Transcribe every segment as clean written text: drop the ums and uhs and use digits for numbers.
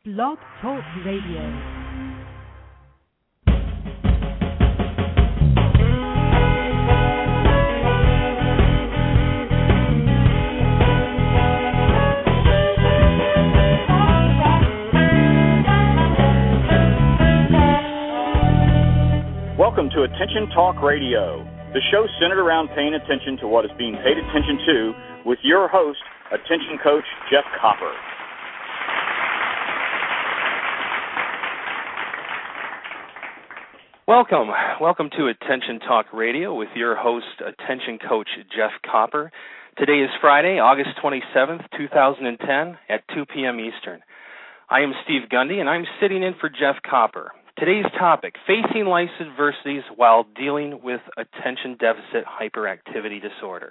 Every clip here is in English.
Blog Talk Radio. Welcome to Attention Talk Radio, the show centered around paying attention to what is being paid attention to with your host, Attention Coach Jeff Copper. Welcome to Attention Talk Radio with your host, Attention Coach Jeff Copper. Today is Friday, August 27th, 2010 at 2 p.m. Eastern. I am Steve Gundy, and I'm sitting in for Jeff Copper. Today's topic, facing life's adversities while dealing with attention deficit hyperactivity disorder.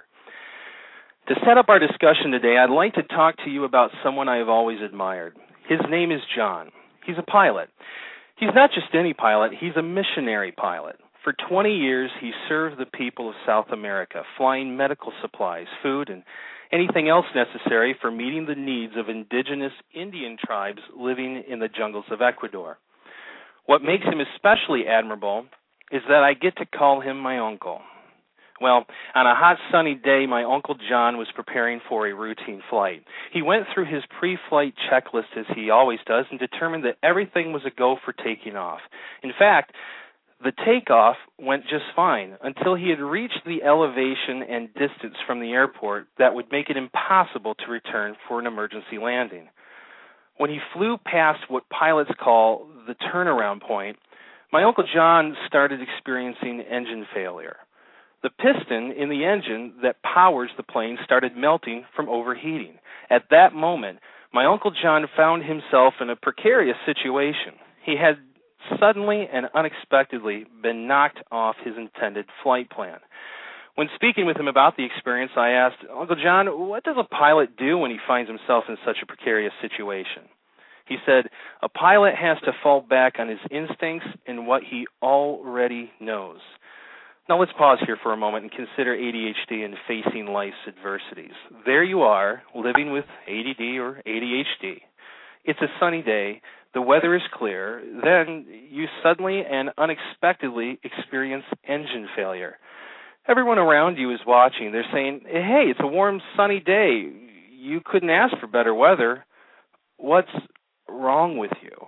To set up our discussion today, I'd like to talk to you about someone I have always admired. His name is John. He's a pilot. He's not just any pilot, he's a missionary pilot. For 20 years, he served the people of South America, flying medical supplies, food, and anything else necessary for meeting the needs of indigenous Indian tribes living in the jungles of Ecuador. What makes him especially admirable is that I get to call him my uncle. Well, on a hot sunny day, my Uncle John was preparing for a routine flight. He went through his pre-flight checklist as he always does and determined that everything was a go for taking off. In fact, the takeoff went just fine until he had reached the elevation and distance from the airport that would make it impossible to return for an emergency landing. When he flew past what pilots call the turnaround point, my Uncle John started experiencing engine failure. The piston in the engine that powers the plane started melting from overheating. At that moment, my Uncle John found himself in a precarious situation. He had suddenly and unexpectedly been knocked off his intended flight plan. When speaking with him about the experience, I asked, Uncle John, what does a pilot do when he finds himself in such a precarious situation? He said, a pilot has to fall back on his instincts and what he already knows. Now let's pause here for a moment and consider ADHD and facing life's adversities. There you are, living with ADD or ADHD. It's a sunny day, the weather is clear, then you suddenly and unexpectedly experience engine failure. Everyone around you is watching. They're saying, hey, it's a warm, sunny day. You couldn't ask for better weather. What's wrong with you?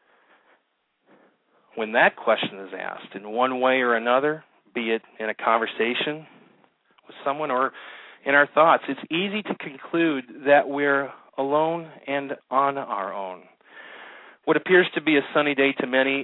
When that question is asked in one way or another, be it in a conversation with someone or in our thoughts, it's easy to conclude that we're alone and on our own. What appears to be a sunny day to many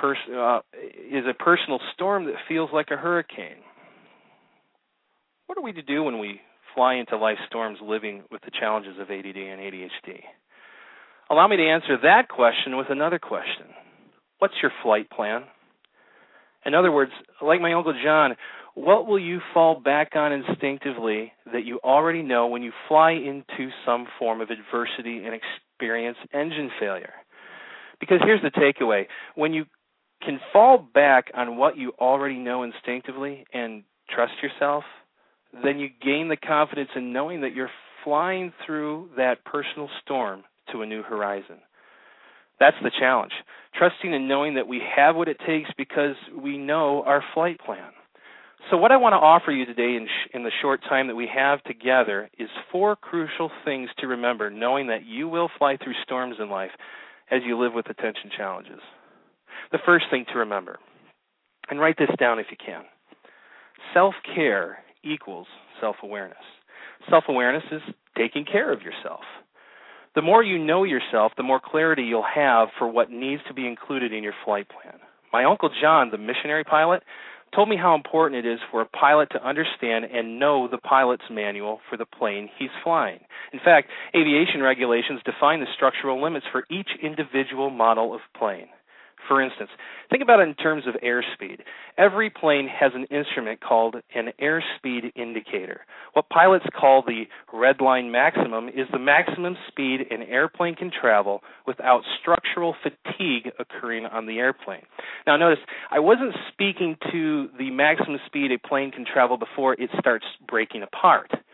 is a personal storm that feels like a hurricane. What are we to do when we fly into life storms living with the challenges of ADD and ADHD? Allow me to answer that question with another question. What's your flight plan? In other words, like my Uncle John, what will you fall back on instinctively that you already know when you fly into some form of adversity and experience engine failure? Because here's the takeaway. When you can fall back on what you already know instinctively and trust yourself, then you gain the confidence in knowing that you're flying through that personal storm to a new horizon. That's the challenge, trusting and knowing that we have what it takes because we know our flight plan. So what I want to offer you today in the short time that we have together is 4 crucial things to remember, knowing that you will fly through storms in life as you live with attention challenges. The first thing to remember, and write this down if you can, self-care equals self-awareness. Self-awareness is taking care of yourself. The more you know yourself, the more clarity you'll have for what needs to be included in your flight plan. My Uncle John, the missionary pilot, told me how important it is for a pilot to understand and know the pilot's manual for the plane he's flying. In fact, aviation regulations define the structural limits for each individual model of plane. For instance, think about it in terms of airspeed. Every plane has an instrument called an airspeed indicator. What pilots call the red line maximum is the maximum speed an airplane can travel without structural fatigue occurring on the airplane. Now notice, I wasn't speaking to the maximum speed a plane can travel before it starts breaking apart.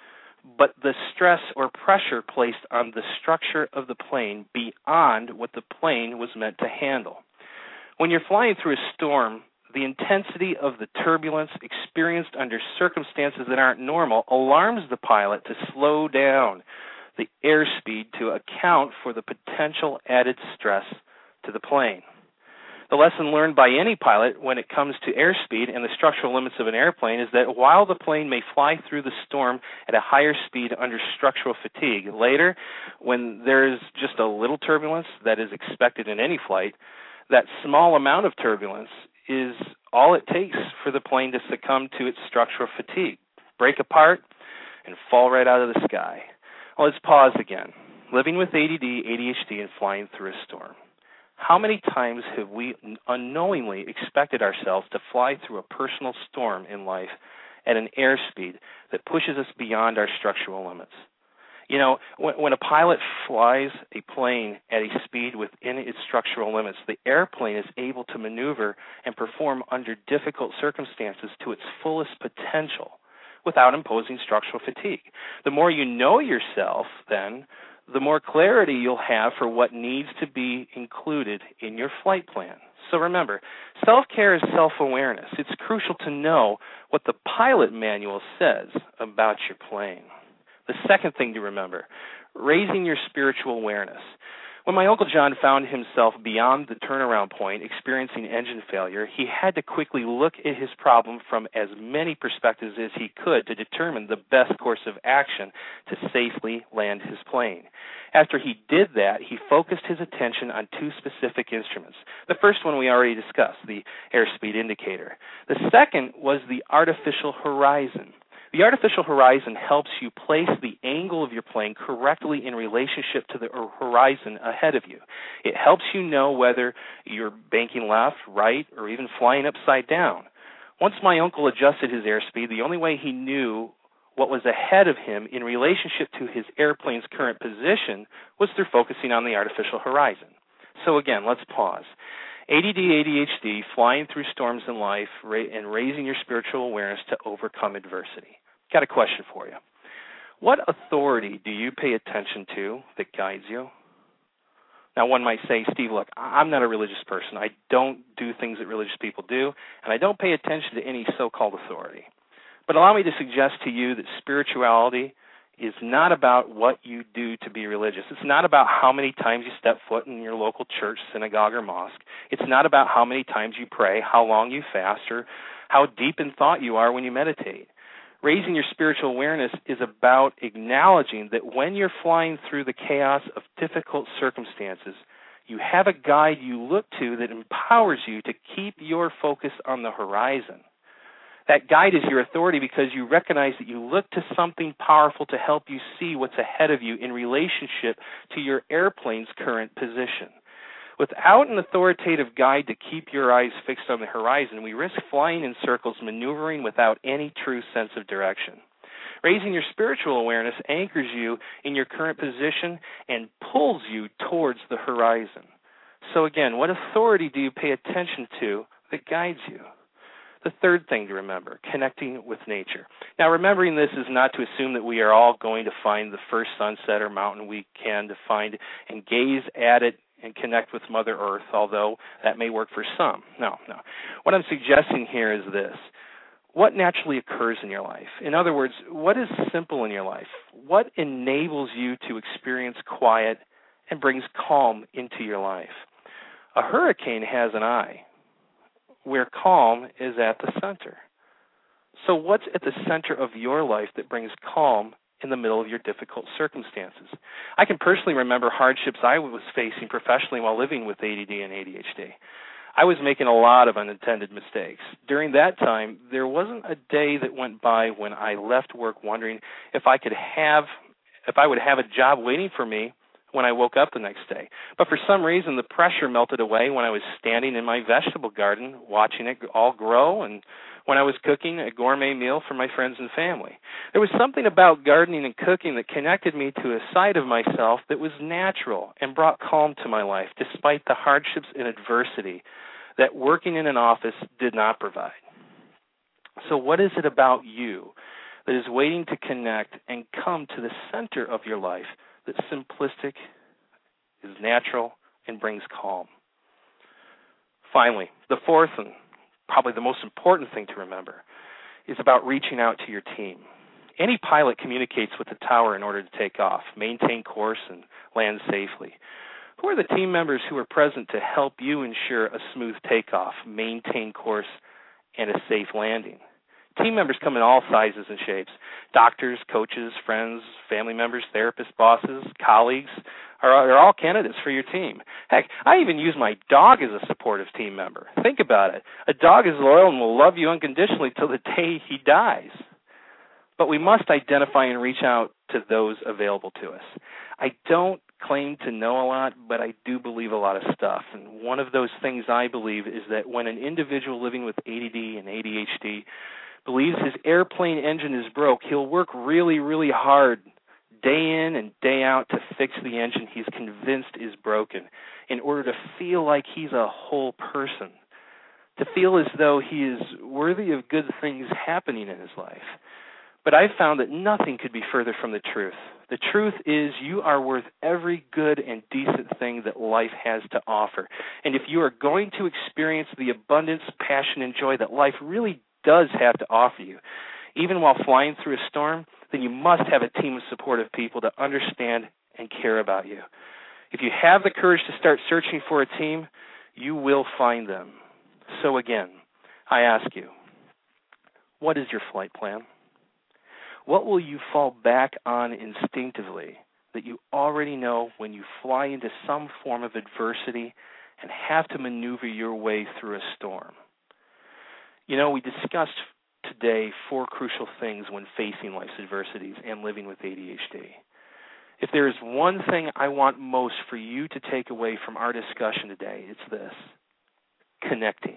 but the stress or pressure placed on the structure of the plane beyond what the plane was meant to handle. When you're flying through a storm, the intensity of the turbulence experienced under circumstances that aren't normal alarms the pilot to slow down the airspeed to account for the potential added stress to the plane. The lesson learned by any pilot when it comes to airspeed and the structural limits of an airplane is that while the plane may fly through the storm at a higher speed under structural fatigue, later, when there's just a little turbulence that is expected in any flight, that small amount of turbulence is all it takes for the plane to succumb to its structural fatigue, break apart, and fall right out of the sky. Well, let's pause again. Living with ADD, ADHD, and flying through a storm. How many times have we unknowingly expected ourselves to fly through a personal storm in life at an airspeed that pushes us beyond our structural limits? You know, when a pilot flies a plane at a speed within its structural limits, the airplane is able to maneuver and perform under difficult circumstances to its fullest potential without imposing structural fatigue. The more you know yourself, then, the more clarity you'll have for what needs to be included in your flight plan. So remember, self-care is self-awareness. It's crucial to know what the pilot manual says about your plane. The second thing to remember, raising your spiritual awareness. When my Uncle John found himself beyond the turnaround point, experiencing engine failure, he had to quickly look at his problem from as many perspectives as he could to determine the best course of action to safely land his plane. After he did that, he focused his attention on two specific instruments. The first one we already discussed, the airspeed indicator. The second was the artificial horizon. The artificial horizon helps you place the angle of your plane correctly in relationship to the horizon ahead of you. It helps you know whether you're banking left, right, or even flying upside down. Once my uncle adjusted his airspeed, the only way he knew what was ahead of him in relationship to his airplane's current position was through focusing on the artificial horizon. So again, let's pause. ADD, ADHD, flying through storms in life, and raising your spiritual awareness to overcome adversity. Got a question for you. What authority do you pay attention to that guides you? Now, one might say, Steve, look, I'm not a religious person. I don't do things that religious people do, and I don't pay attention to any so-called authority. But allow me to suggest to you that spirituality is not about what you do to be religious. It's not about how many times you step foot in your local church, synagogue, or mosque. It's not about how many times you pray, how long you fast, or how deep in thought you are when you meditate. Raising your spiritual awareness is about acknowledging that when you're flying through the chaos of difficult circumstances, you have a guide you look to that empowers you to keep your focus on the horizon. That guide is your authority because you recognize that you look to something powerful to help you see what's ahead of you in relationship to your airplane's current position. Without an authoritative guide to keep your eyes fixed on the horizon, we risk flying in circles, maneuvering without any true sense of direction. Raising your spiritual awareness anchors you in your current position and pulls you towards the horizon. So again, what authority do you pay attention to that guides you? The third thing to remember, connecting with nature. Now, remembering this is not to assume that we are all going to find the first sunset or mountain we can to find and gaze at it and connect with Mother Earth, although that may work for some. No. What I'm suggesting here is this. What naturally occurs in your life? In other words, what is simple in your life? What enables you to experience quiet and brings calm into your life? A hurricane has an eye, where calm is at the center. So what's at the center of your life that brings calm in the middle of your difficult circumstances? I can personally remember hardships I was facing professionally while living with ADD and ADHD. I was making a lot of unintended mistakes. During that time, there wasn't a day that went by when I left work wondering if I would have a job waiting for me when I woke up the next day. But for some reason, the pressure melted away when I was standing in my vegetable garden, watching it all grow, and when I was cooking a gourmet meal for my friends and family. There was something about gardening and cooking that connected me to a side of myself that was natural and brought calm to my life, despite the hardships and adversity that working in an office did not provide. So what is it about you that is waiting to connect and come to the center of your life that's simplistic, is natural, and brings calm. Finally, the fourth and probably the most important thing to remember is about reaching out to your team. Any pilot communicates with the tower in order to take off, maintain course, and land safely. Who are the team members who are present to help you ensure a smooth takeoff, maintain course, and a safe landing? Team members come in all sizes and shapes. Doctors, coaches, friends, family members, therapists, bosses, colleagues are all candidates for your team. Heck, I even use my dog as a supportive team member. Think about it. A dog is loyal and will love you unconditionally till the day he dies. But we must identify and reach out to those available to us. I don't claim to know a lot, but I do believe a lot of stuff. And one of those things I believe is that when an individual living with ADD and ADHD believes his airplane engine is broke, he'll work really, really hard day in and day out to fix the engine he's convinced is broken in order to feel like he's a whole person, to feel as though he is worthy of good things happening in his life. But I've found that nothing could be further from the truth. The truth is you are worth every good and decent thing that life has to offer. And if you are going to experience the abundance, passion, and joy that life really does have to offer you, even while flying through a storm, then you must have a team of supportive people to understand and care about you. If you have the courage to start searching for a team, you will find them. So again, I ask you, what is your flight plan? What will you fall back on instinctively that you already know when you fly into some form of adversity and have to maneuver your way through a storm? You know, we discussed today 4 crucial things when facing life's adversities and living with ADHD. If there is one thing I want most for you to take away from our discussion today, it's this: connecting.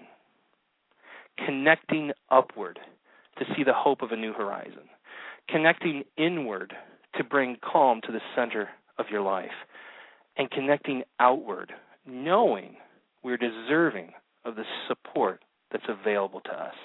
Connecting upward to see the hope of a new horizon. Connecting inward to bring calm to the center of your life. And connecting outward, knowing we're deserving of the support that's available to us.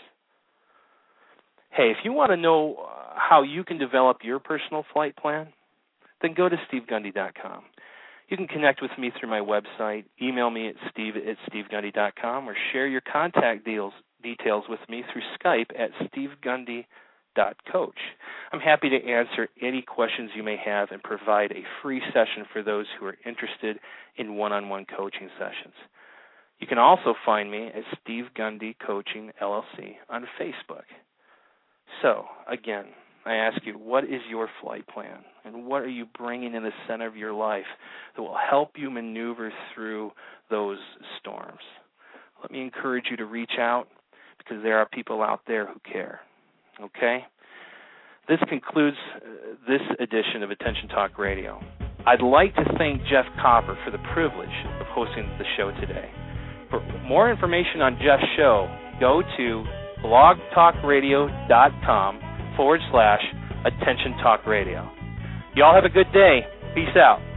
Hey, if you want to know how you can develop your personal flight plan, then go to stevegundy.com. You can connect with me through my website, email me at steve@stevegundy.com, or share your contact details with me through Skype at stevegundy.coach. I'm happy to answer any questions you may have and provide a free session for those who are interested in one-on-one coaching sessions. You can also find me at Steve Gundy Coaching, LLC on Facebook. So, again, I ask you, what is your flight plan? And what are you bringing in the center of your life that will help you maneuver through those storms? Let me encourage you to reach out, because there are people out there who care. Okay? This concludes this edition of Attention Talk Radio. I'd like to thank Jeff Copper for the privilege of hosting the show today. For more information on Jeff's show, go to blogtalkradio.com/Attention Talk Radio. Y'all have a good day. Peace out.